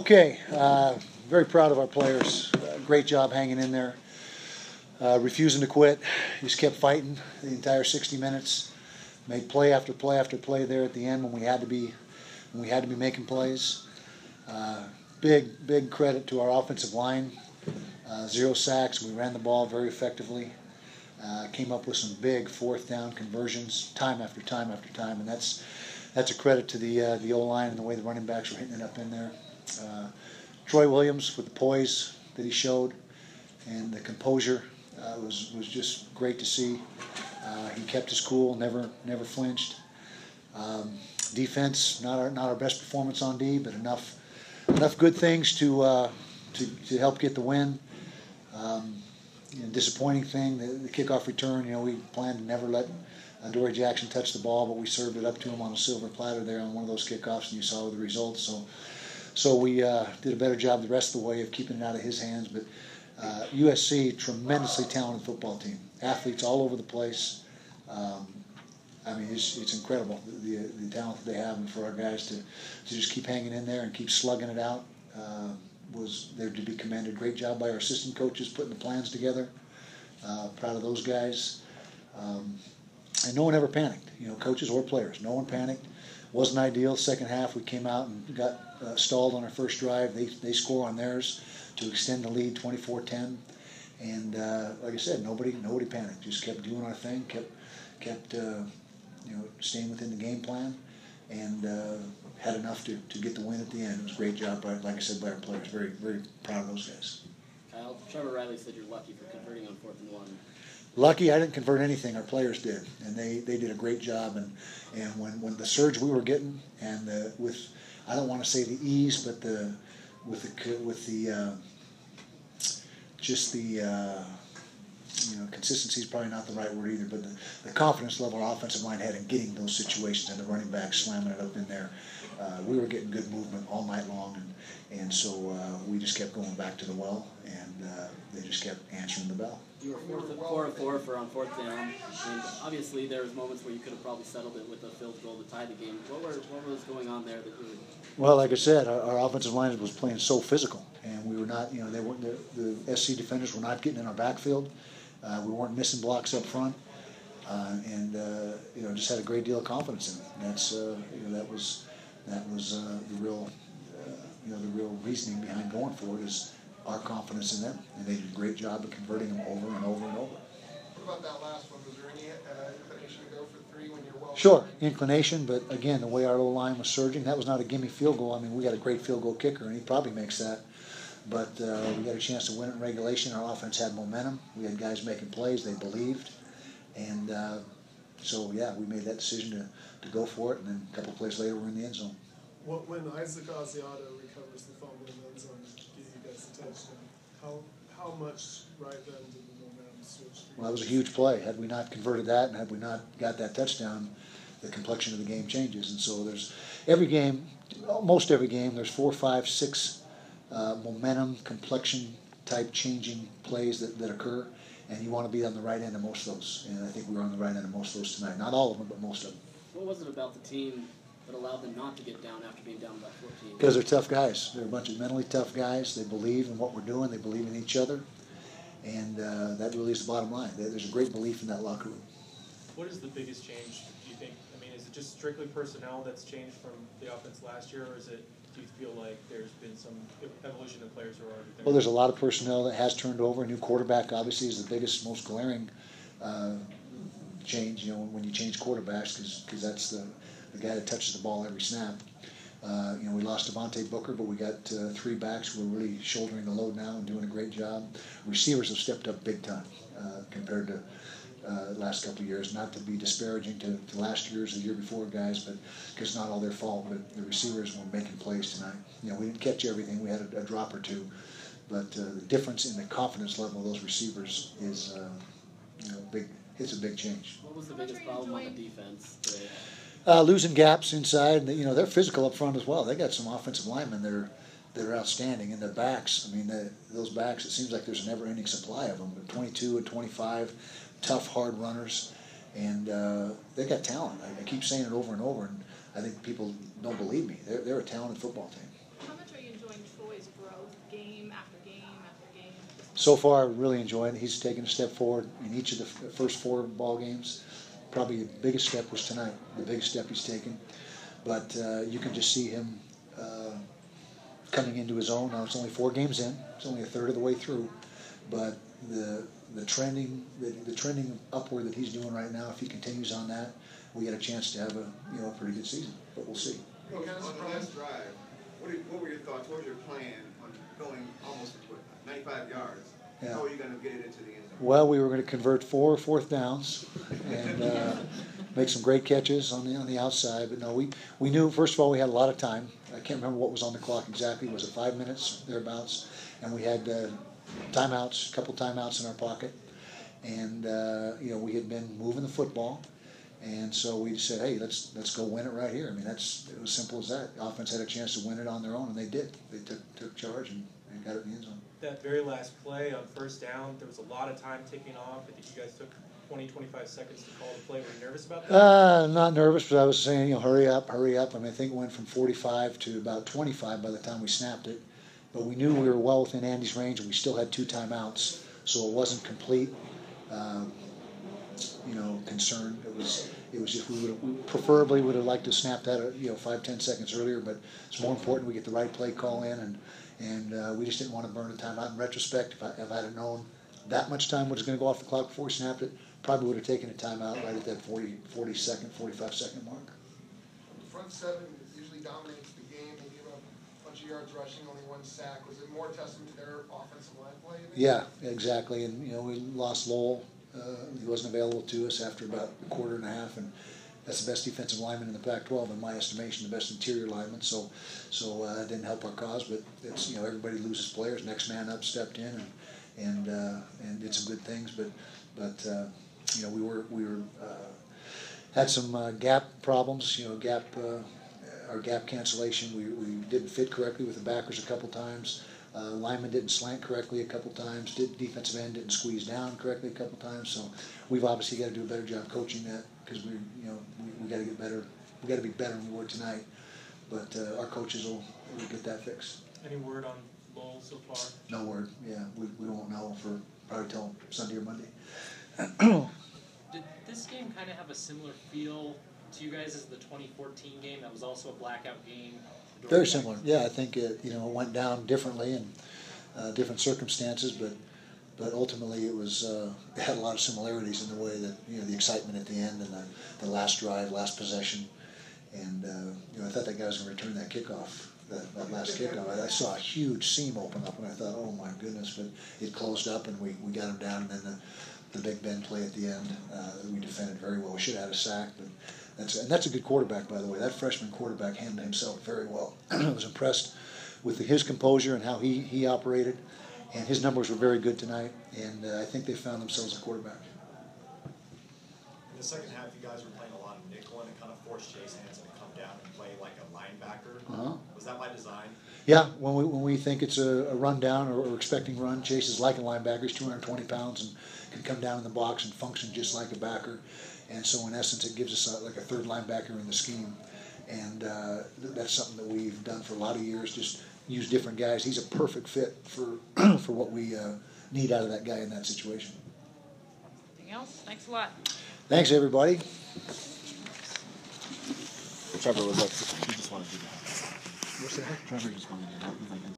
Okay, very proud of our players. Great job hanging in there, refusing to quit. Just kept fighting the entire 60 minutes. Made play after play after play there at the end when we had to be making plays. Big credit to our offensive line. 0 sacks. We ran the ball very effectively. Came up with some big fourth down conversions time after time after time, and that's a credit to the O-line and the way the running backs were hitting it up in there. Troy Williams with the poise that he showed and the composure was just great to see. He kept his cool, never flinched. Defense, not our best performance on D, but enough good things to help get the win. Disappointing thing, the kickoff return. We planned to never let Dory Jackson touch the ball, but we served it up to him on a silver platter there on one of those kickoffs, and you saw the results. So we did a better job the rest of the way of keeping it out of his hands. But USC, tremendously talented football team, athletes all over the place. It's incredible the talent that they have, and for our guys to just keep hanging in there and keep slugging it out was there to be commended. Great job by our assistant coaches putting the plans together. Proud of those guys. And no one ever panicked, coaches or players. No one panicked. Wasn't ideal. Second half, we came out and got stalled on our first drive. They score on theirs to extend the lead 24-10. And like I said, nobody panicked. Just kept doing our thing. Kept staying within the game plan, and had enough to get the win at the end. It was a great job, like I said, by our players. Very, very proud of those guys. Kyle, Trevor Riley said you're lucky for converting on 4th and 1. Lucky, I didn't convert anything. Our players did, and they did a great job. And when the surge we were getting, and with, I don't want to say the ease, but consistency is probably not the right word either, but the confidence level our offensive line had in getting those situations and the running back slamming it up in there. We were getting good movement all night long, and so we just kept going back to the well, and they just kept answering the bell. You were 4 of 4 for on 4th down, and obviously there was moments where you could have probably settled it with a field goal to tie the game. What was going on there that you would... Well, like I said, our offensive line was playing so physical, and we were not, they weren't, the SC defenders were not getting in our backfield. We weren't missing blocks up front, and just had a great deal of confidence in it. And that's that was the real reasoning behind going for it, is our confidence in them, and they did a great job of converting them over and over and over. What about that last one? Was there any inclination to go for 3 when you're well? Sure, inclination, but again, the way our O-line was surging, that was not a gimme field goal. We got a great field goal kicker, and he probably makes that. But we got a chance to win it in regulation. Our offense had momentum. We had guys making plays. They believed. And we made that decision to go for it. And then a couple of plays later, we're in the end zone. When Isaac Asiata recovers the fumble in the end zone to give you guys the touchdown, how much right then did the momentum switch? Well, that was a huge play. Had we not converted that and had we not got that touchdown, the complexion of the game changes. And so there's almost every game, there's 4, 5, 6 momentum, complexion type changing plays that occur, and you want to be on the right end of most of those. And I think we were on the right end of most of those tonight. Not all of them, but most of them. What was it about the team that allowed them not to get down after being down by 14? Because they're tough guys. They're a bunch of mentally tough guys. They believe in what we're doing. They believe in each other, and that really is the bottom line. There's a great belief in that locker room. What is the biggest change, do you think? Is it just strictly personnel that's changed from the offense last year, or do you feel like there's been some evolution of players who are already there? Well, there's a lot of personnel that has turned over. A new quarterback, obviously, is the biggest, most glaring change, when you change quarterbacks, because that's the guy that touches the ball every snap. We lost Devontae Booker, but we got 3 backs who are really shouldering the load now and doing a great job. Receivers have stepped up big time compared to last couple of years. Not to be disparaging to last year's, the year before guys, but because not all their fault. But the receivers were making plays tonight. We didn't catch everything. We had a drop or two, but the difference in the confidence level of those receivers is big. It's a big change. What was the biggest problem on the defense today? Losing gaps inside. They're physical up front as well. They got some offensive linemen that are outstanding, and their backs. Those backs. It seems like there's a never-ending supply of them. 22 and 25, tough, hard runners, and they got talent. I keep saying it over and over, and I think people don't believe me. They're a talented football team. How much are you enjoying so far, really enjoying it. He's taken a step forward in each of the first 4 ball games. Probably the biggest step was tonight, the biggest step he's taken. But you can just see him coming into his own. Now it's only 4 games in; it's only a third of the way through. But the trending upward that he's doing right now, if he continues on that, we get a chance to have a pretty good season. But we'll see. What kind of On the surprise? last drive, what were your thoughts? What was your plan on going almost 95 yards? Yeah. How are you going to get it into the end zone? Well, we were going to convert 4 fourth downs and make some great catches on the outside. But no, we knew, first of all, we had a lot of time. I can't remember what was on the clock exactly. Was it 5 minutes thereabouts? And we had timeouts, a couple timeouts in our pocket, and we had been moving the football. And so we said, hey, let's go win it right here. I mean, it was simple as that. The offense had a chance to win it on their own, and they did. They took charge and got it in the end zone. That very last play on first down, there was a lot of time ticking off. I think you guys took 20, 25 seconds to call the play. Were you nervous about that? Not nervous, but I was saying, hurry up, hurry up. I mean, I think it went from 45 to about 25 by the time we snapped it. But we knew we were well within Andy's range, and we still had 2 timeouts, so it wasn't complete. Concern. It was just we preferably would have liked to snap that 5-10 seconds earlier, but it's more important we get the right play call in, and we just didn't want to burn a timeout. In retrospect, if I'd have known that much time was going to go off the clock before we snapped it, probably would have taken a timeout right at that 45-second mark. The front 7 usually dominates the game. They give up a bunch of yards rushing, only 1 sack. Was it more testament to their offensive line play? Yeah, exactly. And we lost Lowell. He wasn't available to us after about a quarter and a half, and that's the best defensive lineman in the Pac-12 in my estimation, the best interior lineman. So it didn't help our cause, but it's everybody loses players. Next man up stepped in and did some good things, but we were had some gap problems. Our gap cancellation. We didn't fit correctly with the backers a couple times. Lineman didn't slant correctly a couple times. Defensive end didn't squeeze down correctly a couple times. So we've obviously got to do a better job coaching that, because we got to get better. We got to be better than we were tonight. But our coaches will get that fixed. Any word on Lowell so far? No word. Yeah, we won't know for probably till Sunday or Monday. Did this game kind of have a similar feel to you guys as the 2014 game? That was also a blackout game. Very similar. Yeah, I think it went down differently in different circumstances, but ultimately it had a lot of similarities in the way that the excitement at the end and the last drive, last possession, and I thought that guy was going to return that kickoff, that last kickoff. I saw a huge seam open up, and I thought, oh my goodness, but it closed up, and we got him down, and then the Big Ben play at the end, we defended very well. We should have had a sack, but. That's a good quarterback, by the way. That freshman quarterback handled himself very well. I was impressed with his composure and how he operated, and his numbers were very good tonight, and I think they found themselves a quarterback. In the second half, you guys were playing a lot of nickel, and it kind of forced Chase Hansen to come down and play like a linebacker. Was that by design? Yeah, when we think it's a run down or expecting run, Chase is like a linebacker. He's 220 pounds and can come down in the box and function just like a backer. And so in essence, it gives us like a third linebacker in the scheme. And that's something that we've done for a lot of years, just use different guys. He's a perfect fit for for what we need out of that guy in that situation. Anything else? Thanks a lot. Thanks, everybody. Trevor was up. He just wanted to do that. Trevor just wanted to do that.